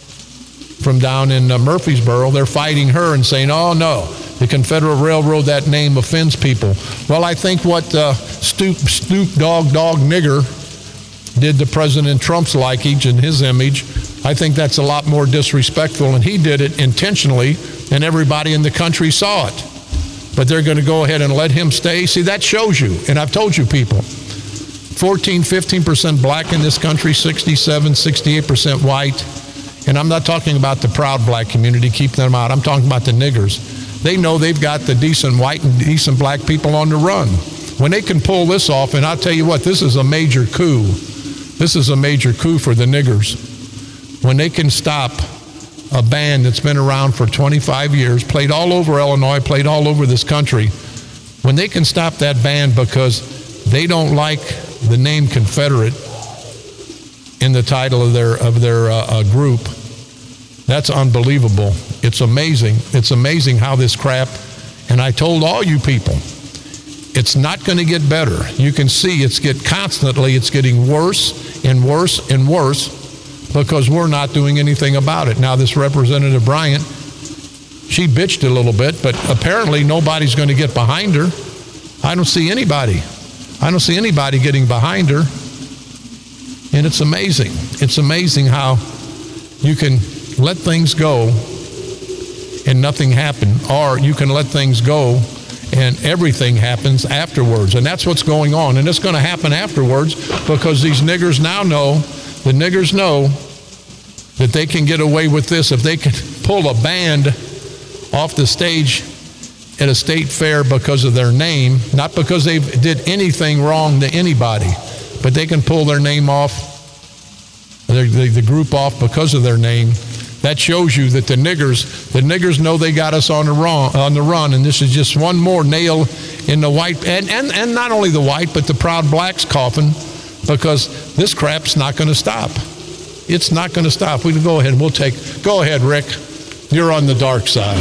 from down in uh, Murfreesboro. They're fighting her and saying, oh, no, the Confederate Railroad, that name offends people. Well, I think what uh, Snoop, Snoop Dogg Dogg Nigger did to President Trump's likeness and his image, I think that's a lot more disrespectful, and he did it intentionally, and everybody in the country saw it. But they're going to go ahead and let him stay. See, that shows you, and I've told you people, fourteen, fifteen percent black in this country, sixty-seven, sixty-eight percent white. And I'm not talking about the proud black community, keep them out. I'm talking about the niggers. They know they've got the decent white and decent black people on the run. When they can pull this off, and I'll tell you what, this is a major coup. This is a major coup for the niggers. When they can stop a band that's been around for twenty-five years, played all over Illinois, played all over this country, when they can stop that band because they don't like the name Confederate in the title of their of their uh, uh, group, that's unbelievable. It's amazing. It's amazing how this crap, and I told all you people, it's not going to get better. You can see it's get constantly, it's getting worse and worse and worse because we're not doing anything about it. Now, this Representative Bryant, she bitched a little bit, but apparently nobody's going to get behind her. I don't see anybody. I don't see anybody getting behind her. And it's amazing. It's amazing how you can let things go and nothing happen, or you can let things go and everything happens afterwards. And that's what's going on. And it's going to happen afterwards because these niggers now know, the niggers know that they can get away with this if they can pull a band off the stage at a state fair because of their name, not because they did anything wrong to anybody, but they can pull their name off, the, the, the group off because of their name. That shows you that the niggers, the niggers know they got us on the run, on the run, and this is just one more nail in the white, and, and, and not only the white, but the proud blacks' coffin, because this crap's not going to stop. It's not going to stop. We can go ahead and we'll take, go ahead, Rick. You're on the dark side.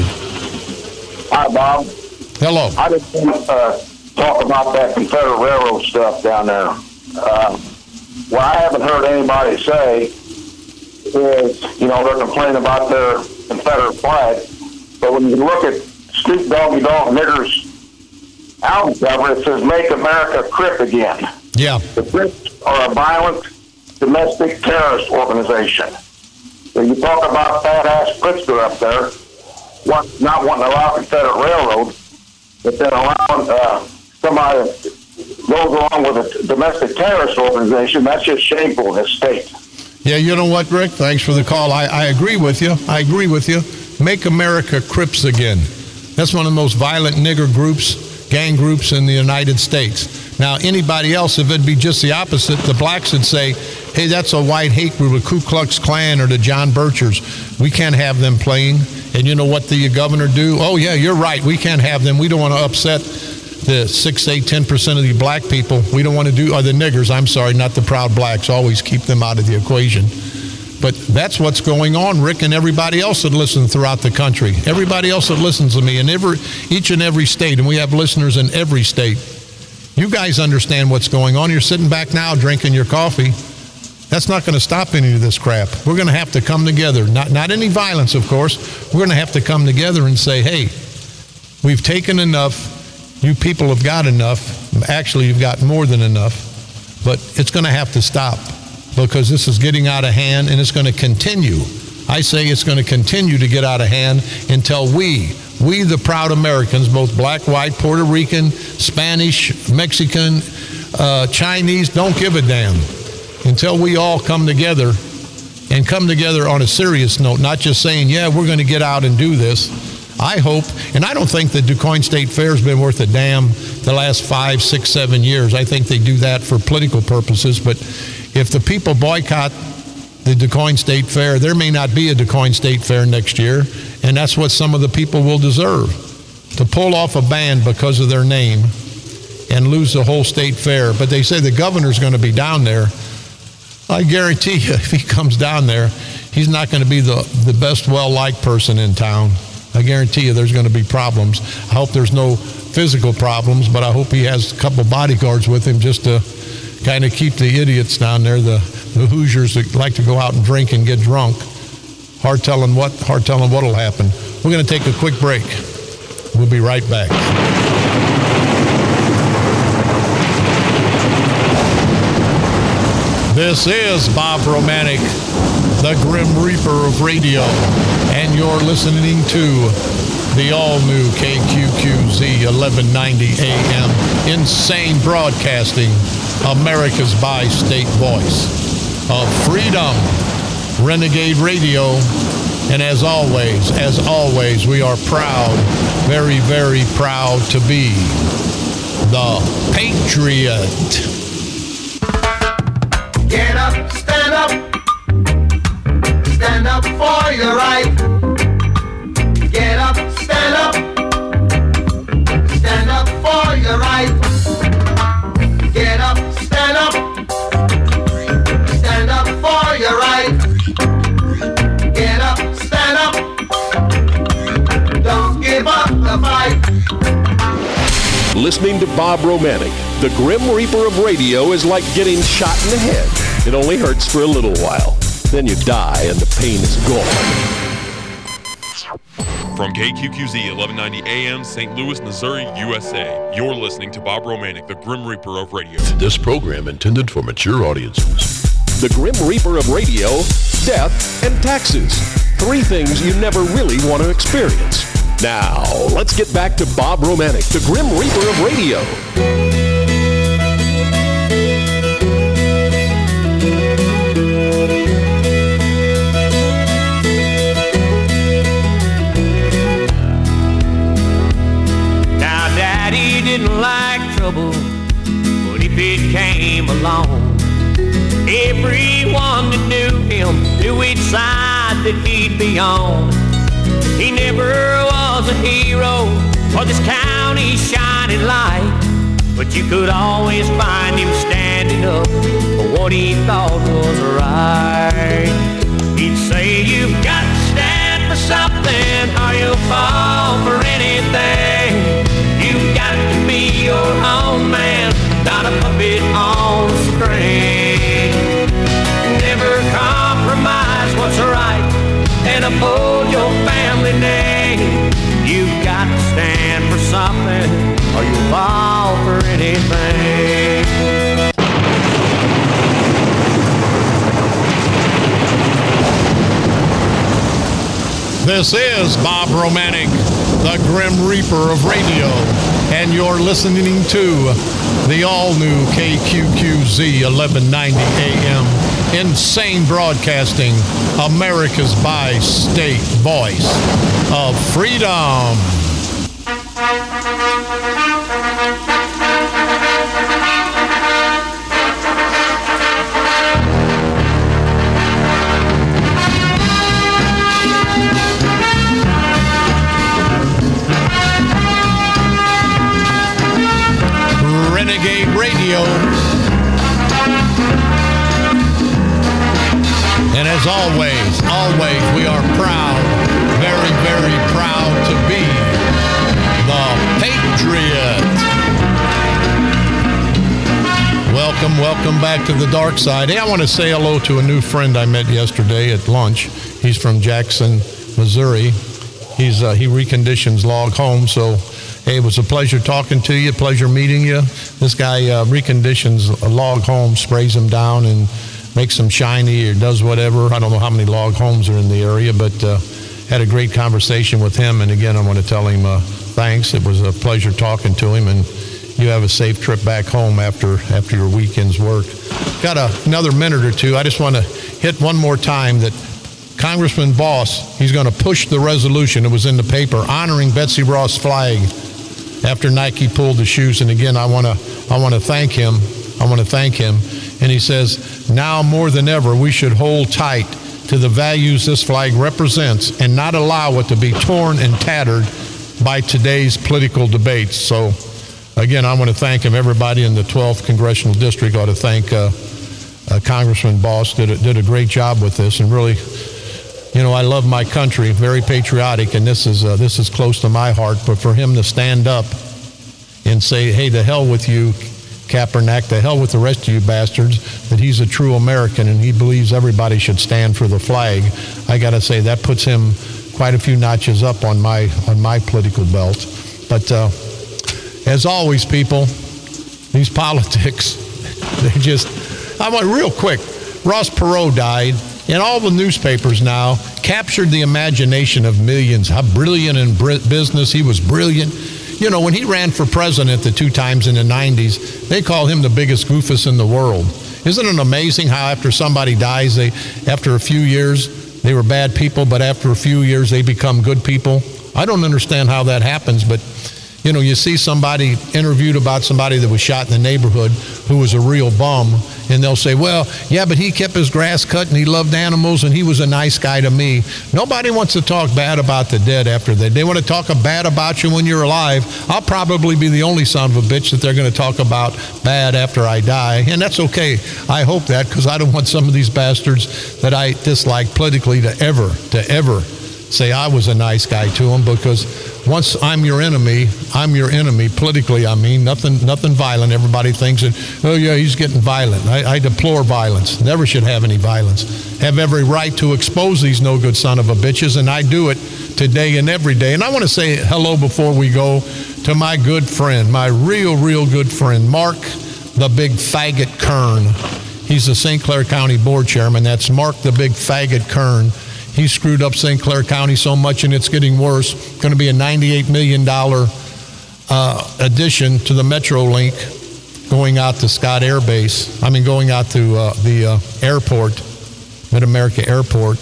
Hi, Bob. Hello. I just want to uh, talk about that Confederate Railroad stuff down there. Uh, what I haven't heard anybody say is, you know, they're complaining about their Confederate flag, but when you look at Snoop Doggy Dogg Nigger's album cover, it says "Make America Crip Again." Yeah. The Crips are a violent domestic terrorist organization. So you talk about fat-ass Pritzker up there, want, not wanting to allow Confederate Railroad, but then allowing uh, somebody that goes along with a domestic terrorist organization. That's just shameful in this state. Yeah, you know what, Rick? Thanks for the call. I, I agree with you. I agree with you. Make America Crips again. That's one of the most violent nigger groups, gang groups in the United States. Now, anybody else, if it'd be just the opposite, the blacks would say, hey, that's a white hate group, the Ku Klux Klan or the John Birchers. We can't have them playing. And you know what the governor do? Oh, yeah, you're right. We can't have them. We don't want to upset the six, eight, ten percent of the black people. We don't want to do, or the niggers, I'm sorry, not the proud blacks. Always keep them out of the equation. But that's what's going on, Rick, and everybody else that listens throughout the country. Everybody else that listens to me in every, each and every state, and we have listeners in every state. You guys understand what's going on. You're sitting back now drinking your coffee. That's not going to stop any of this crap. We're going to have to come together. Not, not any violence, of course. We're going to have to come together and say, hey, we've taken enough. You people have got enough. Actually, you've got more than enough. But it's going to have to stop, because this is getting out of hand, and it's going to continue. I say it's going to continue to get out of hand until we, we the proud Americans, both black, white, Puerto Rican, Spanish, Mexican, uh, Chinese, don't give a damn. Until we all come together, and come together on a serious note, not just saying, yeah, we're going to get out and do this. I hope, and I don't think the DuQuoin State Fair has been worth a damn the last five, six, seven years. I think they do that for political purposes, but if the people boycott the DuQuoin State Fair, there may not be a DuQuoin State Fair next year, and that's what some of the people will deserve, to pull off a ban because of their name and lose the whole state fair. But they say the governor's going to be down there. I guarantee you, if he comes down there, he's not going to be the, the best well-liked person in town. I guarantee you there's going to be problems. I hope there's no physical problems, but I hope he has a couple bodyguards with him just to kind of keep the idiots down there, the, the Hoosiers that like to go out and drink and get drunk. Hard telling what, hard telling what'll happen. We're going to take a quick break. We'll be right back. This is Bob Romanek, the Grim Reaper of radio, and you're listening to the all-new K Q Q Z eleven ninety A M, insane broadcasting, America's bi-state voice of freedom, Renegade Radio. And as always, as always, we are proud, very, very proud to be the Patriot. Get up, stand up, stand up for your right. Get up, stand up, stand up for your right. Get up, stand up, stand up for your right. Get up, stand up, don't give up the fight. Listening to Bob Romanek, the Grim Reaper of radio, is like getting shot in the head. It only hurts for a little while. Then you die and the pain is gone. From K Q Q Z eleven ninety A M, Saint Louis, Missouri, U S A, you're listening to Bob Romanek, the Grim Reaper of radio. This program intended for mature audiences. The Grim Reaper of radio, death, and taxes. Three things you never really want to experience. Now, let's get back to Bob Romanek, the Grim Reaper of radio. Now, Daddy didn't like trouble, but if it came along, everyone that knew him knew which side that he'd be on. He never was a hero or this county's shining light, but you could always find him standing up for what he thought was right. He'd say, you've got to stand for something or you'll fall for anything. You've got to be your own man, not a puppet on the string. Never compromise what's right and uphold your family name. You've got to stand for something or you'll fall for anything. This is Bob Romanek, the Grim Reaper of radio, and you're listening to the all-new K Q Q Z eleven ninety A M, Insane Broadcasting, America's bi-state voice of freedom. Renegade Radio. And as always, always, we are proud, very, very proud to be the Patriot. Welcome, welcome back to the dark side. Hey, I want to say hello to a new friend I met yesterday at lunch. He's from Jackson, Missouri. He's uh, he reconditions log homes, so hey, it was a pleasure talking to you, pleasure meeting you. This guy uh, reconditions a log home, sprays them down and makes them shiny or does whatever. I don't know how many log homes are in the area, but uh, had a great conversation with him. And again, I want to tell him uh, thanks. It was a pleasure talking to him, and you have a safe trip back home after after your weekend's work. Got a, another minute or two. I just want to hit one more time that Congressman Boss, he's going to push the resolution. It was in the paper, honoring Betsy Ross' flag after Nike pulled the shoes. And again, I want to I want to thank him. I want to thank him. And he says, now more than ever, we should hold tight to the values this flag represents and not allow it to be torn and tattered by today's political debates. So, again, I want to thank him. Everybody in the twelfth Congressional District ought to thank uh, uh, Congressman Boss. Did a, did a great job with this, and really, you know, I love my country, very patriotic, and this is uh, this is close to my heart. But for him to stand up and say, hey, to hell with you, Kaepernick, to hell with the rest of you bastards, that he's a true American and he believes everybody should stand for the flag, I got to say that puts him quite a few notches up on my on my political belt. But uh, as always, people, these politics, they just, I want real quick, Ross Perot died, and all the newspapers now captured the imagination of millions. How brilliant in business, he was brilliant. You know, when he ran for president the two times in the nineties, they call him the biggest goofus in the world. Isn't it amazing how after somebody dies, they, after a few years, they were bad people, but after a few years, they become good people? I don't understand how that happens, but, you know, you see somebody interviewed about somebody that was shot in the neighborhood who was a real bum, and they'll say, well, yeah, but he kept his grass cut and he loved animals and he was a nice guy to me. Nobody wants to talk bad about the dead after they They want to talk bad about you when you're alive. I'll probably be the only son of a bitch that they're going to talk about bad after I die, and that's okay. I hope that, because I don't want some of these bastards that I dislike politically to ever, to ever say I was a nice guy to them, because once I'm your enemy, I'm your enemy, politically, I mean, nothing nothing violent. Everybody thinks that, oh yeah, he's getting violent. I, I deplore violence. Never should have any violence. Have every right to expose these no good son of a bitches, and I do it today and every day. And I want to say hello before we go to my good friend, my real, real good friend, Mark the Big Faggot Kern. He's the Saint Clair County Board Chairman. That's Mark the Big Faggot Kern. He screwed up Saint Clair County so much, and it's getting worse. Going to be a ninety-eight million dollars uh, addition to the Metrolink going out to Scott Air Base. I mean, going out to uh, the uh, airport, Mid-America Airport.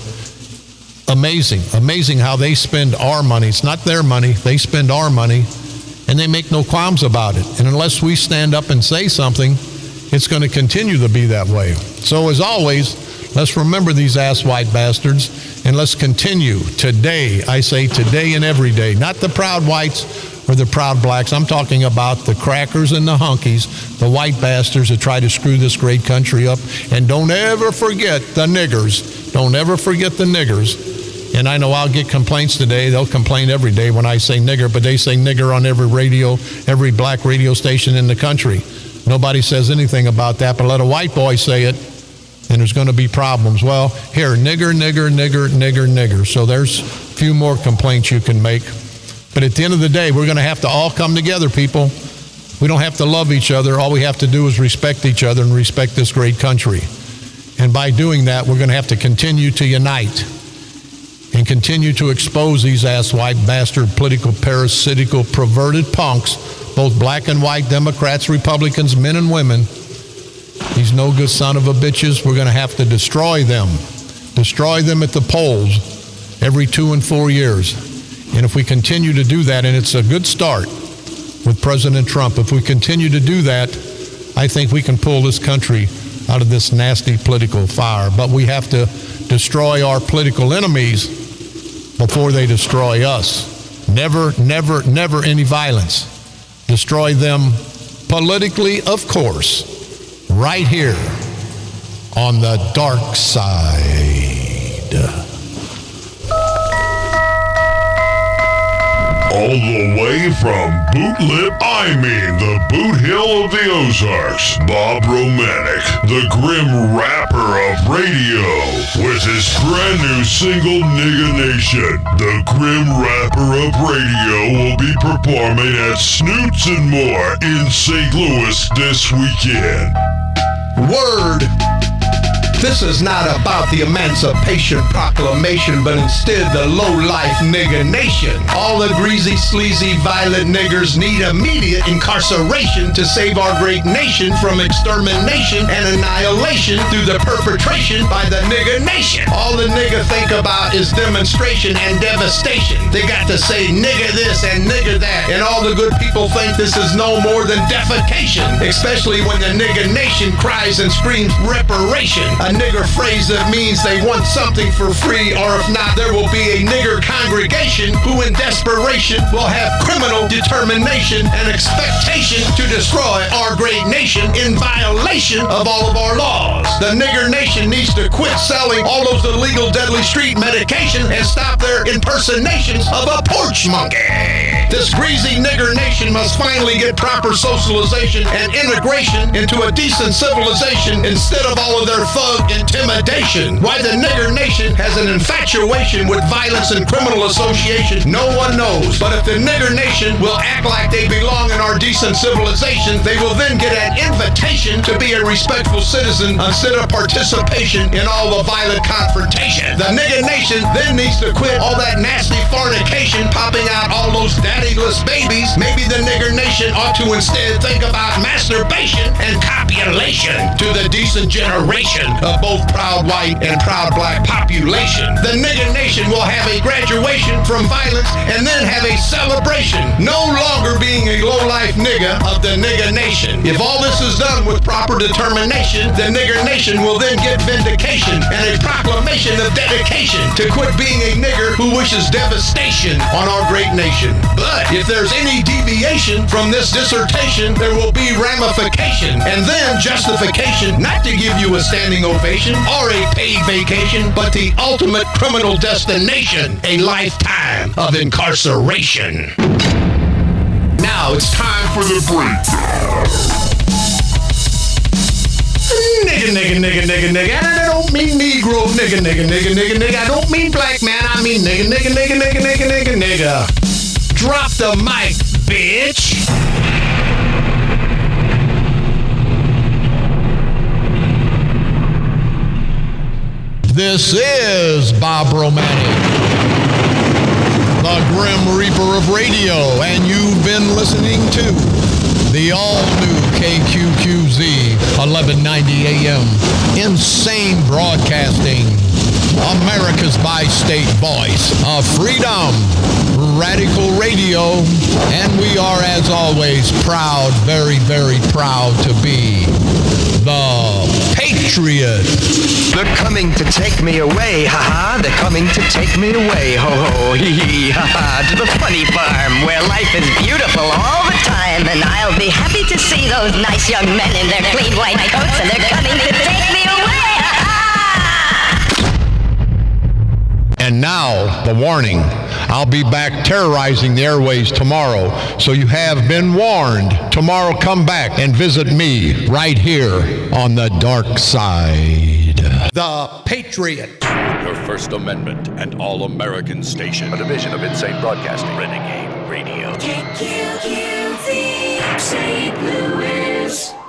Amazing. Amazing how they spend our money. It's not their money. They spend our money, and they make no qualms about it. And unless we stand up and say something, it's going to continue to be that way. So as always, let's remember these ass-white bastards, and let's continue today. I say today and every day. Not the proud whites or the proud blacks. I'm talking about the crackers and the hunkies, the white bastards that try to screw this great country up. And don't ever forget the niggers. Don't ever forget the niggers. And I know I'll get complaints today. They'll complain every day when I say nigger, but they say nigger on every radio, every black radio station in the country. Nobody says anything about that, but let a white boy say it, and there's going to be problems. Well, here, nigger, nigger, nigger, nigger, nigger. So there's a few more complaints you can make. But at the end of the day, we're going to have to all come together, people. We don't have to love each other. All we have to do is respect each other and respect this great country. And by doing that, we're going to have to continue to unite and continue to expose these ass-white bastard political parasitical perverted punks, both black and white, Democrats, Republicans, men and women. These no good son of a bitches, we're going to have to destroy them. Destroy them at the polls every two and four years. And if we continue to do that, and it's a good start with President Trump, if we continue to do that, I think we can pull this country out of this nasty political fire. But we have to destroy our political enemies before they destroy us. Never, never, never any violence. Destroy them politically, of course, right here on the dark side. All the way from Boot Lip, I mean the Boot Hill of the Ozarks, Bob Romanek, the grim rapper of radio, with his brand new single Nigga Nation. The grim rapper of radio will be performing at Snoots and More in Saint Louis this weekend. Word! This is not about the Emancipation Proclamation, but instead the low-life nigga nation. All the greasy, sleazy, violent niggers need immediate incarceration to save our great nation from extermination and annihilation through the perpetration by the nigga nation. All the nigga think about is demonstration and devastation. They got to say nigga this and nigga that, and all the good people think this is no more than defecation, especially when the nigga nation cries and screams reparation. A nigger phrase that means they want something for free, or if not, there will be a nigger congregation who in desperation will have criminal determination and expectation to destroy our great nation in violation of all of our laws. The nigger nation needs to quit selling all those illegal deadly street medication and stop their impersonations of a porch monkey. This greasy nigger nation must finally get proper socialization and integration into a decent civilization instead of all of their thug intimidation. Why the nigger nation has an infatuation with violence and criminal association, no one knows. But if the nigger nation will act like they belong in our decent civilization, they will then get an invitation to be a respectful citizen instead of participation in all the violent confrontation. The nigger nation then needs to quit all that nasty fornication, popping out all those daddyless babies. Maybe the nigger nation ought to instead think about masturbation and copulation to the decent generation of both proud white and proud black population. The nigger nation will have a graduation from violence and then have a celebration, no longer being a low-life nigga of the nigger nation. If all this is done with proper determination, the nigger nation will then get vindication and a proclamation of dedication to quit being a nigger who wishes devastation on our great nation. But if there's any deviation from this dissertation, there will be ramification and then justification not to give you a standing ovation or a paid vacation, but the ultimate criminal destination, a lifetime of incarceration. Now it's time for the breakdown. Nigga, nigga, nigga, nigga, nigga. And I don't mean Negro, nigga, nigga, nigga, nigga, nigga. I don't mean black man, I mean nigga, nigga, nigga, nigga, nigga, nigga, nigga. Drop the mic, bitch. This is Bob Romanek, the Grim Reaper of radio, and you've been listening to the all-new K Q Q Z eleven ninety A M Insane Broadcasting, America's bi-state voice of freedom, Radical Radio, and we are, as always, proud, very, very proud to be the Patriot. They're coming to take me away, ha-ha. They're coming to take me away, ho-ho, hee-hee, ha-ha. To the funny farm where life is beautiful all the time. And I'll be happy to see those nice young men in their clean white coats. And they're coming to take me away, ha-ha. And now, the warning. I'll be back terrorizing the airways tomorrow, so you have been warned. Tomorrow, come back and visit me right here on the dark side. The Patriot. Your First Amendment and All-American Station. A division of Insane Broadcasting. Renegade Radio. K Q Q Z, Saint Louis.